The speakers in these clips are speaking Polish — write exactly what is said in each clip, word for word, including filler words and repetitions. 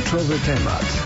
Kluczowy temat.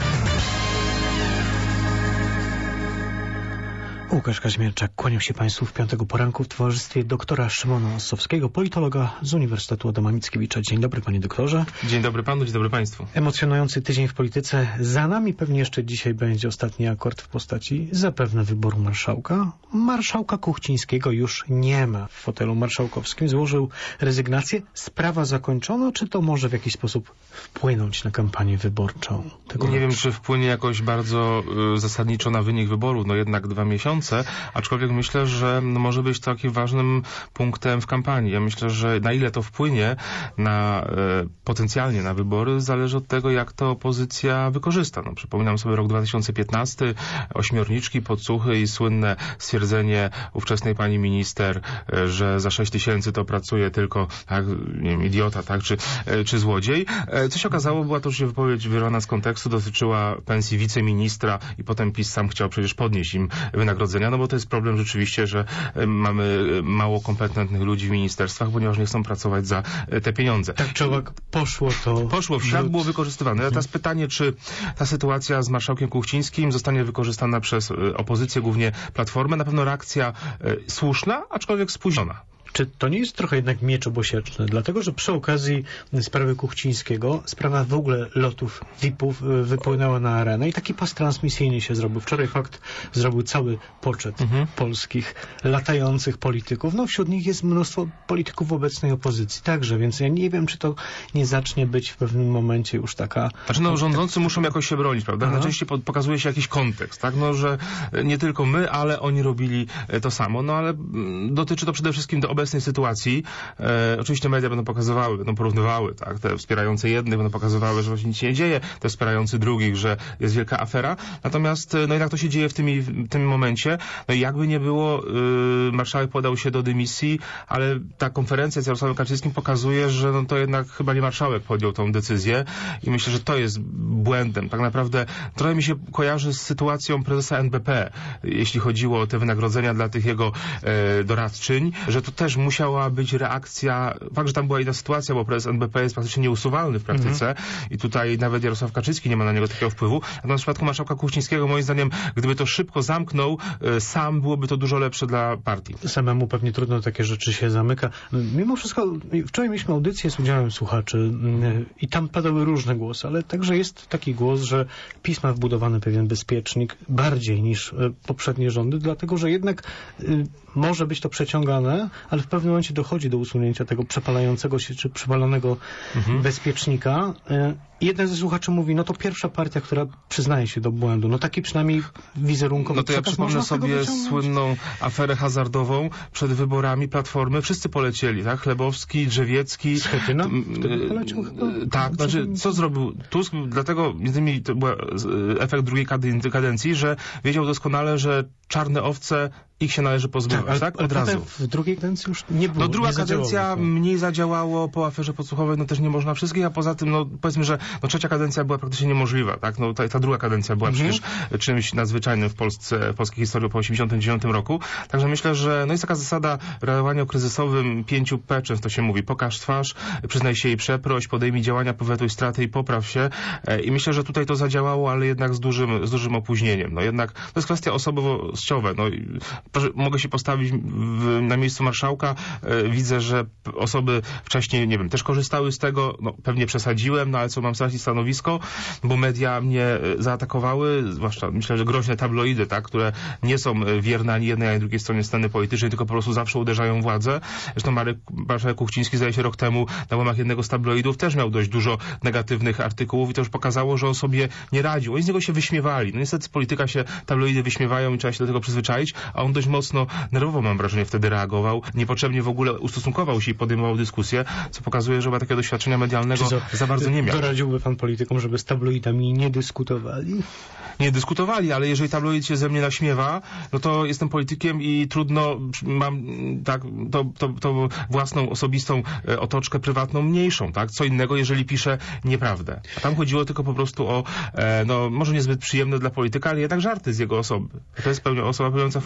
Łukasz Kaźmierczak, kłaniam się Państwu w piątego poranku w towarzystwie doktora Szymona Ossowskiego, politologa z Uniwersytetu Adama Mickiewicza. Dzień dobry, panie doktorze. Dzień dobry panu, dzień dobry państwu. Emocjonujący tydzień w polityce. Za nami pewnie jeszcze dzisiaj będzie ostatni akord w postaci zapewne wyboru marszałka. Marszałka Kuchcińskiego już nie ma w fotelu marszałkowskim. Złożył rezygnację. Sprawa zakończona, czy to może w jakiś sposób wpłynąć na kampanię wyborczą? Tego nie roku? wiem, czy wpłynie jakoś bardzo y, zasadniczo na wynik wyboru, no jednak dwa miesiące. Aczkolwiek myślę, że może być takim ważnym punktem w kampanii. Ja myślę, że na ile to wpłynie na, e, potencjalnie na wybory, zależy od tego, jak to opozycja wykorzysta. No, przypominam sobie rok dwa tysiące piętnasty, ośmiorniczki, podsłuchy i słynne stwierdzenie ówczesnej pani minister, e, że za sześć tysięcy to pracuje tylko tak, nie wiem, idiota, tak, czy, e, czy złodziej. E, co się okazało, była to oczywiście wypowiedź wyrwana z kontekstu, dotyczyła pensji wiceministra i potem PiS sam chciał przecież podnieść im wynagrodzenie. No bo to jest problem rzeczywiście, że mamy mało kompetentnych ludzi w ministerstwach, ponieważ nie chcą pracować za te pieniądze. Tak czy owak poszło to... Poszło, w ślad było wykorzystywane. Teraz pytanie, czy ta sytuacja z marszałkiem Kuchcińskim zostanie wykorzystana przez opozycję, głównie Platformę. Na pewno reakcja słuszna, aczkolwiek spóźniona. Czy to nie jest trochę jednak miecz obosieczny? Dlatego, że przy okazji sprawy Kuchcińskiego sprawa w ogóle lotów V I P-ów wypłynęła na arenę i taki pas transmisyjny się zrobił. Wczoraj Fakt zrobił cały poczet mhm. polskich latających polityków. No wśród nich jest mnóstwo polityków obecnej opozycji także, więc ja nie wiem, czy to nie zacznie być w pewnym momencie już taka... Znaczy no rządzący tak... muszą jakoś się bronić, prawda? Aha. Najczęściej pokazuje się jakiś kontekst, tak? No, że nie tylko my, ale oni robili to samo. No ale dotyczy to przede wszystkim do obecnej obecnej sytuacji. E, oczywiście media będą pokazywały, będą porównywały, tak, te wspierające jednych będą pokazywały, że właśnie nic się nie dzieje, te wspierający drugich, że jest wielka afera. Natomiast, no jednak to się dzieje w tym, w tym momencie. No i jakby nie było, y, marszałek podał się do dymisji, ale ta konferencja z Jarosławem Kaczyńskim pokazuje, że no to jednak chyba nie marszałek podjął tą decyzję i myślę, że to jest błędem. Tak naprawdę trochę mi się kojarzy z sytuacją prezesa N B P, jeśli chodziło o te wynagrodzenia dla tych jego e, doradczyń, że to też musiała być reakcja, fakt, że tam była inna sytuacja, bo prezes N B P jest praktycznie nieusuwalny w praktyce mm-hmm. i tutaj nawet Jarosław Kaczyński nie ma na niego takiego wpływu. Natomiast w przypadku marszałka Kuchcińskiego, moim zdaniem, gdyby to szybko zamknął y, sam, byłoby to dużo lepsze dla partii. Samemu pewnie trudno takie rzeczy się zamyka. Mimo wszystko, wczoraj mieliśmy audycję z udziałem słuchaczy y, i tam padały różne głosy, ale także jest taki głos, że PiS ma wbudowany pewien bezpiecznik bardziej niż y, poprzednie rządy, dlatego, że jednak y, może być to przeciągane, ale w pewnym momencie dochodzi do usunięcia tego przepalającego się czy przepalonego mhm. bezpiecznika. Jeden ze słuchaczy mówi, no to pierwsza partia, która przyznaje się do błędu. No taki przynajmniej wizerunkowy No to ja przypomnę sobie słynną aferę hazardową przed wyborami Platformy. Wszyscy polecieli, tak? Chlebowski, Drzewiecki. Schetyna? Poleciał chyba? Tak, znaczy co zrobił Tusk? Dlatego między innymi to był efekt drugiej kadencji, że wiedział doskonale, że czarne owce ich się należy pozbywać, tak? tak? Od razu. W drugiej kadencji już nie było. No druga kadencja mniej zadziałało po aferze podsłuchowej, no też nie można wszystkich, a poza tym, no powiedzmy, że no, trzecia kadencja była praktycznie niemożliwa, tak? No ta, ta druga kadencja była mhm. przecież czymś nadzwyczajnym w Polsce, w polskiej historii po osiemdziesiątym dziewiątym roku. Także myślę, że no jest taka zasada reagowania kryzysowym pięciu P, często się mówi. Pokaż twarz, przyznaj się i przeproś, podejmij działania, powetuj straty i popraw się. I myślę, że tutaj to zadziałało, ale jednak z dużym, z dużym opóźnieniem. No jednak to jest kwestia osobowościowa. No, proszę, mogę się postawić w, na miejscu marszałka. E, widzę, że osoby wcześniej, nie wiem, też korzystały z tego. No, pewnie przesadziłem, no ale co, mam stracić stanowisko, bo media mnie zaatakowały, zwłaszcza myślę, że groźne tabloidy, tak, które nie są wierne ani jednej, ani drugiej stronie sceny politycznej, tylko po prostu zawsze uderzają władzę. Zresztą Marek, marszałek Kuchciński, zdaje się, rok temu na łamach jednego z tabloidów też miał dość dużo negatywnych artykułów i to już pokazało, że on sobie nie radził. Oni z niego się wyśmiewali. No niestety z polityka się tabloidy wyśmiewają i trzeba się do tego przyzwyczaić, a on dość mocno nerwowo, mam wrażenie, wtedy reagował. Niepotrzebnie w ogóle ustosunkował się i podejmował dyskusję, co pokazuje, że chyba takiego doświadczenia medialnego za, za bardzo nie miał. Doradziłby pan politykom, żeby z tabloidami nie dyskutowali? Nie dyskutowali, ale jeżeli tabloid się ze mnie naśmiewa, no to jestem politykiem i trudno, mam tak, to, to, to własną, osobistą otoczkę prywatną mniejszą, tak? Co innego, jeżeli piszę nieprawdę. A tam chodziło tylko po prostu o, e, no może niezbyt przyjemne dla polityka, ale jednak żarty z jego osoby. To jest pełnia, osoba pełniąca funkcję publiczną.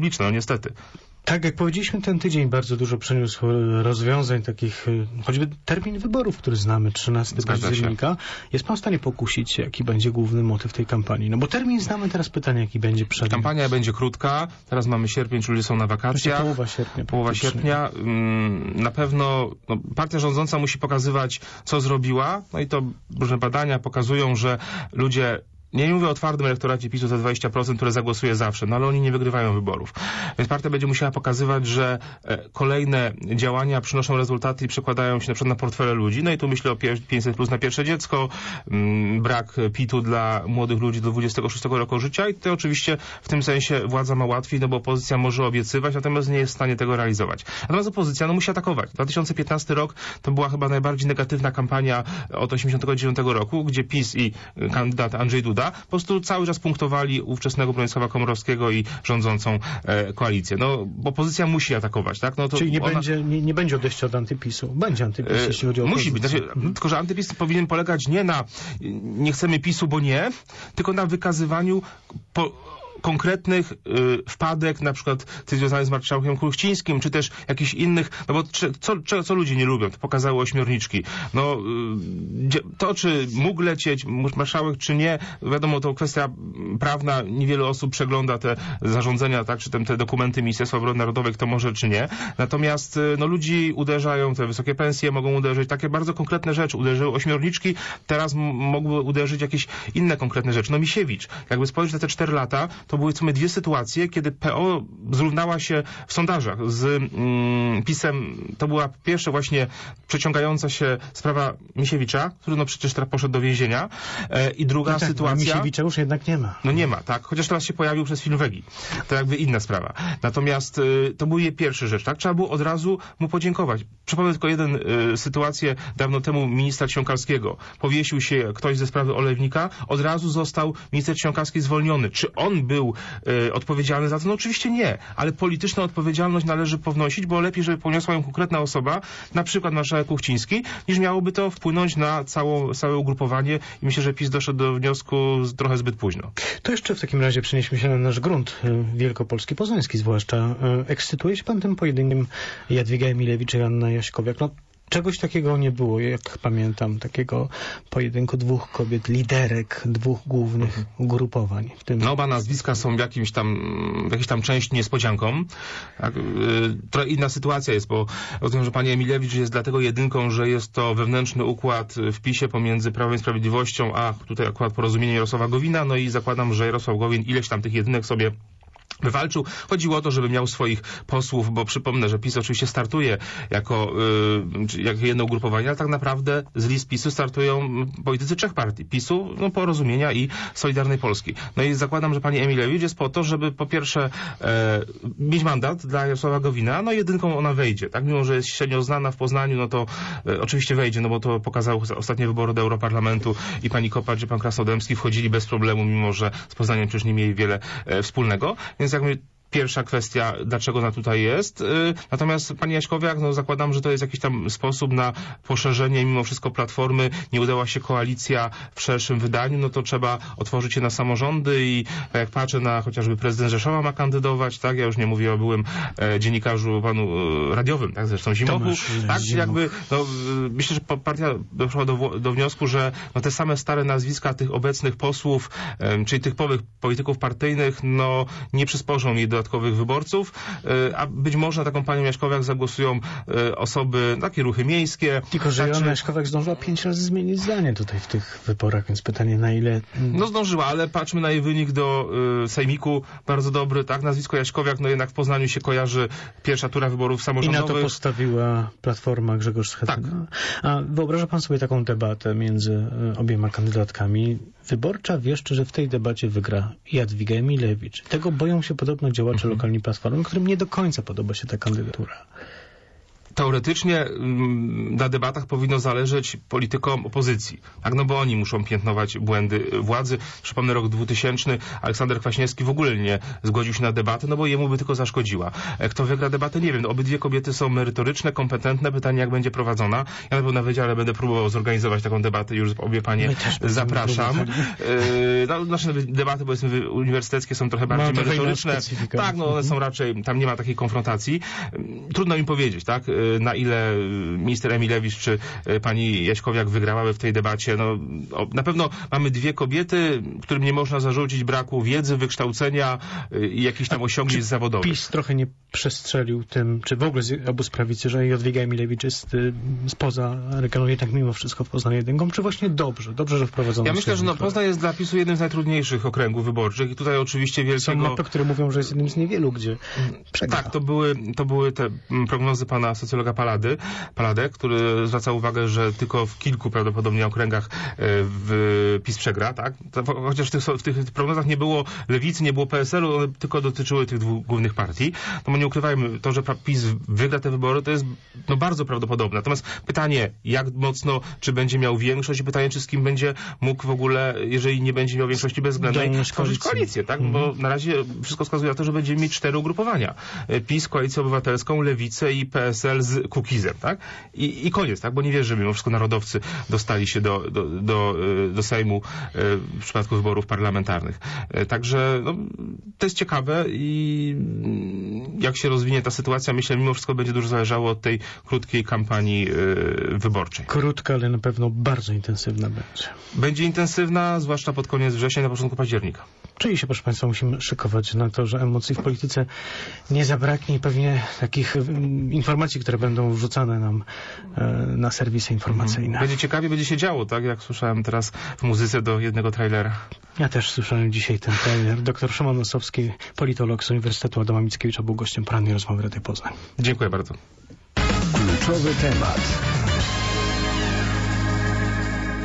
publiczne, no niestety. Tak, jak powiedzieliśmy, ten tydzień bardzo dużo przyniósł rozwiązań takich, choćby termin wyborów, który znamy, trzynastego października. Jest pan w stanie pokusić się, jaki będzie główny motyw tej kampanii? No bo termin znamy, teraz pytanie, jaki będzie przed. Kampania będzie krótka, teraz mamy sierpień, ludzie są na wakacjach. Połowa sierpnia. Połowa sierpnia. Na pewno no, partia rządząca musi pokazywać, co zrobiła, no i to różne badania pokazują, że ludzie... Nie mówię o twardym elektoracie PiSu za dwadzieścia procent, które zagłosuje zawsze, no ale oni nie wygrywają wyborów. Więc partia będzie musiała pokazywać, że kolejne działania przynoszą rezultaty i przekładają się na przykład na portfele ludzi. No i tu myślę o pięćset plus na pierwsze dziecko, brak pitu dla młodych ludzi do dwudziestego szóstego roku życia i to oczywiście w tym sensie władza ma łatwiej, no bo opozycja może obiecywać, natomiast nie jest w stanie tego realizować. Natomiast opozycja no musi atakować. dwa tysiące piętnasty rok to była chyba najbardziej negatywna kampania od osiemdziesiątego dziewiątego roku, gdzie PiS i kandydat Andrzej Duda po prostu cały czas punktowali ówczesnego Bronisława Komorowskiego i rządzącą e, koalicję. No, opozycja musi atakować, tak? No to Czyli nie, ona... będzie, nie, nie będzie odejścia od antypisu. Będzie antypis, e, jeśli chodzi o Musi być. Znaczy, mhm. Tylko, że antypis powinien polegać nie na nie chcemy PiSu, bo nie, tylko na wykazywaniu po, konkretnych y, wpadek, na przykład tych związanych z marszałkiem Kuchcińskim, czy też jakichś innych, no bo co, co, co ludzie nie lubią, to pokazały ośmiorniczki. No, y, to czy mógł lecieć marszałek, czy nie, wiadomo, to kwestia prawna, niewiele osób przegląda te zarządzenia, tak, czy tam te dokumenty Ministerstwa Obrony Narodowej, kto może, czy nie. Natomiast, y, no, ludzi uderzają, te wysokie pensje mogą uderzyć, takie bardzo konkretne rzeczy. Uderzyły ośmiorniczki, teraz mogły uderzyć jakieś inne konkretne rzeczy. No, Misiewicz, jakby spojrzeć na te cztery lata, to były w sumie dwie sytuacje, kiedy P O zrównała się w sondażach z mm, PiS-em. To była pierwsza właśnie przeciągająca się sprawa Misiewicza, który no przecież teraz poszedł do więzienia. E, I druga no tak, sytuacja... Misiewicza już jednak nie ma. No nie ma, tak. Chociaż teraz się pojawił przez film Wegi. To jakby inna sprawa. Natomiast y, to były jej pierwsze rzeczy, tak? Trzeba było od razu mu podziękować. Przypomnę tylko jeden y, sytuację dawno temu ministra Ćwiąkalskiego. Powiesił się ktoś ze sprawy Olewnika, od razu został minister Ćwiąkalski zwolniony. Czy on był y, odpowiedzialny za to? No oczywiście nie, ale polityczną odpowiedzialność należy pownosić, bo lepiej, żeby poniosła ją konkretna osoba, na przykład marszałek Kuchciński, niż miałoby to wpłynąć na całą, całe ugrupowanie i myślę, że PiS doszedł do wniosku trochę zbyt późno. To jeszcze w takim razie przenieśmy się na nasz grunt wielkopolski, poznański zwłaszcza. Ekscytuje się pan tym pojedynkiem Jadwiga Emilewicz i Anna Jaśkowiak? No, czegoś takiego nie było, jak pamiętam, takiego pojedynku dwóch kobiet, liderek dwóch głównych ugrupowań. W tym... No oba nazwiska są w jakimś tam, w jakiejś tam części niespodzianką. Tak, yy, trochę inna sytuacja jest, bo rozumiem, że pani Emilewicz jest dlatego jedynką, że jest to wewnętrzny układ w PiSie pomiędzy Prawem i Sprawiedliwością, a tutaj akurat porozumienie Jarosława Gowina, no i zakładam, że Jarosław Gowin ileś tam tych jedynek sobie wywalczył. Chodziło o to, żeby miał swoich posłów, bo przypomnę, że PiS oczywiście startuje jako, yy, jako jedno ugrupowanie, ale tak naprawdę z list PiSu startują politycy trzech partii. PiSu, no, Porozumienia i Solidarnej Polski. No i zakładam, że pani Emilewicz jest po to, żeby po pierwsze e, mieć mandat dla Jarosława Gowina, no jedynką ona wejdzie, tak? Mimo że jest średnio znana w Poznaniu, no to e, oczywiście wejdzie, no bo to pokazały ostatnie wybory do Europarlamentu i pani Kopacz i pan Krasnodębski wchodzili bez problemu, mimo że z Poznaniem przecież nie mieli wiele e, wspólnego. Więc jakby pierwsza kwestia, dlaczego ona tutaj jest. Natomiast pani Jaśkowiak, no zakładam, że to jest jakiś tam sposób na poszerzenie mimo wszystko Platformy. Nie udała się koalicja w szerszym wydaniu, no to trzeba otworzyć się na samorządy i jak patrzę na chociażby prezydent Rzeszowa ma kandydować, tak? Ja już nie mówię o byłym e, dziennikarzu panu e, radiowym, tak? Zresztą Zimochu. Tomasz, tak? Zimoch. Jakby, no, myślę, że partia doszła do, do wniosku, że no, te same stare nazwiska tych obecnych posłów, e, czyli typowych polityków partyjnych, no nie przysporzą jej do dodatkowych wyborców, a być może na taką panią Jaśkowiak zagłosują osoby, takie ruchy miejskie. Tylko, że Joanna Jaśkowiak zdążyła pięć razy zmienić zdanie tutaj w tych wyborach, więc pytanie na ile... No zdążyła, ale patrzmy na jej wynik do y, Sejmiku, bardzo dobry, tak? Nazwisko Jaśkowiak, no jednak w Poznaniu się kojarzy pierwsza tura wyborów samorządowych. I na to postawiła Platforma, Grzegorz Schetyna. Tak. A wyobraża pan sobie taką debatę między obiema kandydatkami? Wyborcza wieszczy, że w tej debacie wygra Jadwiga Emilewicz. Tego boją się podobno działacze mhm. lokalni Platformy, którym nie do końca podoba się ta kandydatura. teoretycznie mm, na debatach powinno zależeć politykom opozycji, tak? No bo oni muszą piętnować błędy władzy. Przypomnę rok dwutysięczny, Aleksander Kwaśniewski w ogóle nie zgodził się na debatę, no bo jemu by tylko zaszkodziła. Kto wygra debatę, nie wiem. No, obydwie kobiety są merytoryczne, kompetentne. Pytanie, jak będzie prowadzona. Ja na pewno na wydziale będę próbował zorganizować taką debatę. Już obie panie zapraszam. Yy, no, nasze debaty, powiedzmy, uniwersyteckie są trochę bardziej no, merytoryczne. Tak, no one są raczej, tam nie ma takiej konfrontacji. Trudno mi powiedzieć, tak, na ile minister Emilewicz czy pani Jaśkowiak wygrałaby w tej debacie. No, na pewno mamy dwie kobiety, którym nie można zarzucić braku wiedzy, wykształcenia i jakichś tam osiągnięć zawodowych. PiS trochę nie przestrzelił tym, czy w ogóle z obóz prawicy, że Jadwiga Emilewicz jest y, spoza regionu, jednak mimo wszystko w Poznaniu jedynką, czy właśnie dobrze, dobrze, że wprowadzono. Ja myślę, że no, Poznań jest dla PiSu jednym z najtrudniejszych okręgów wyborczych i tutaj oczywiście wielkiego... Są mapy, które mówią, że jest jednym z niewielu, gdzie przegra. Tak, to były, to były te prognozy pana socjologa Palady, Paladek, który zwraca uwagę, że tylko w kilku prawdopodobnie okręgach w PiS przegra, tak? Chociaż w tych, w tych prognozach nie było Lewicy, nie było P S L-u, one tylko dotyczyły tych dwóch głównych partii. No bo nie ukrywajmy, to, że PiS wygra te wybory, to jest no, bardzo prawdopodobne. Natomiast pytanie, jak mocno, czy będzie miał większość i pytanie, czy z kim będzie mógł w ogóle, jeżeli nie będzie miał większości bezwzględnej, tworzyć koalicję, tak? Mm. Bo na razie wszystko wskazuje na to, że będziemy mieć cztery ugrupowania. PiS, Koalicję Obywatelską, Lewicę i P S L z Kukizem, tak? I, i koniec, tak? Bo nie wierzę, że mimo wszystko narodowcy dostali się do, do, do, do Sejmu w przypadku wyborów parlamentarnych. Także no, to jest ciekawe i jak się rozwinie ta sytuacja, myślę, mimo wszystko będzie dużo zależało od tej krótkiej kampanii yy, wyborczej. Krótka, ale na pewno bardzo intensywna będzie. Będzie intensywna, zwłaszcza pod koniec września, na początku października. Czyli się, proszę Państwa, musimy szykować na to, że emocji w polityce nie zabraknie i pewnie takich um, informacji, które będą wrzucane nam e, na serwisy informacyjne. Będzie ciekawie, będzie się działo, tak? Jak słyszałem teraz w muzyce do jednego trailera. Ja też słyszałem dzisiaj ten trailer. Doktor Szymon Ossowski, politolog z Uniwersytetu Adama Mickiewicza, był gościem porannej rozmowy Radia Poznań. Dziękuję bardzo. Kluczowy temat.